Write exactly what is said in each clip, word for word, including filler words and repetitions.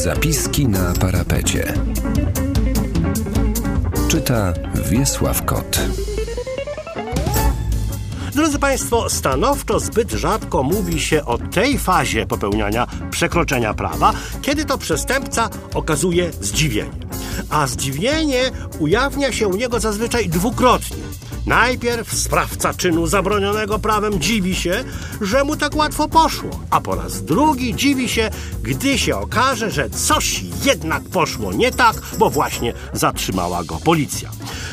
Zapiski na parapecie. Czyta Wiesław Kot. Drodzy Państwo, stanowczo zbyt rzadko mówi się o tej fazie popełniania przekroczenia prawa, kiedy to przestępca okazuje zdziwienie. A zdziwienie ujawnia się u niego zazwyczaj dwukrotnie. Najpierw sprawca czynu zabronionego prawem dziwi się, że mu tak łatwo poszło, a po raz drugi dziwi się, gdy się okaże, że coś jednak poszło nie tak, bo właśnie zatrzymała go policja.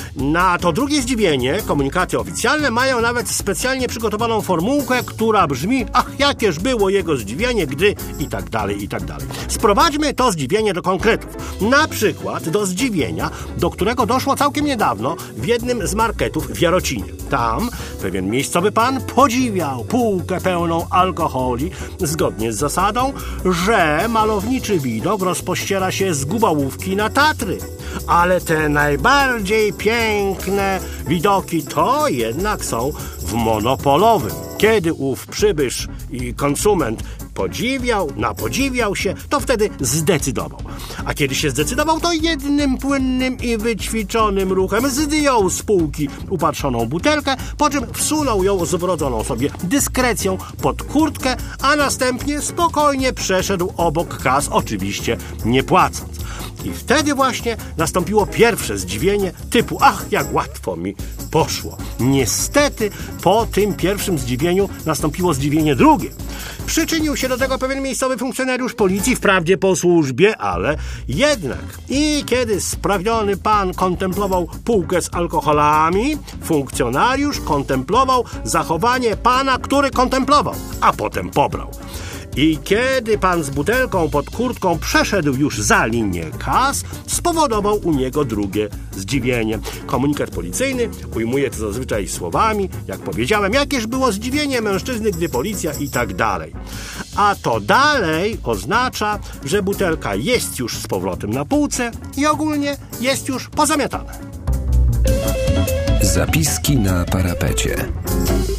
Na to drugie zdziwienie komunikaty oficjalne mają nawet specjalnie przygotowaną formułkę, która brzmi: ach, jakież było jego zdziwienie, gdy i tak dalej, i tak dalej. Sprowadźmy to zdziwienie do konkretów. Na przykład do zdziwienia, do którego doszło całkiem niedawno w jednym z marketów w Jarocinie. Tam pewien miejscowy pan podziwiał półkę pełną alkoholi zgodnie z zasadą, że malowniczy widok rozpościera się z Gubałówki na Tatry. Ale te najbardziej piękne widoki to jednak są w monopolowym. Kiedy ów przybysz i konsument podziwiał, napodziwiał się, to wtedy zdecydował. A kiedy się zdecydował, to jednym płynnym i wyćwiczonym ruchem zdjął z półki upatrzoną butelkę, po czym wsunął ją z wrodzoną sobie dyskrecją pod kurtkę, a następnie spokojnie przeszedł obok kas, oczywiście nie płacąc. I wtedy właśnie nastąpiło pierwsze zdziwienie typu: ach, jak łatwo mi poszło. Niestety po tym pierwszym zdziwieniu nastąpiło zdziwienie drugie. Przyczynił się do tego pewien miejscowy funkcjonariusz policji, wprawdzie po służbie, ale jednak. I kiedy sprawniony pan kontemplował półkę z alkoholami, funkcjonariusz kontemplował zachowanie pana, który kontemplował, a potem pobrał. I kiedy pan z butelką pod kurtką przeszedł już za linię kas, spowodował u niego drugie zdziwienie. Komunikat policyjny ujmuje to zazwyczaj słowami, jak powiedziałem, jakież było zdziwienie mężczyzny, gdy policja i tak dalej. A to dalej oznacza, że butelka jest już z powrotem na półce i ogólnie jest już pozamiatana. Zapiski na parapecie.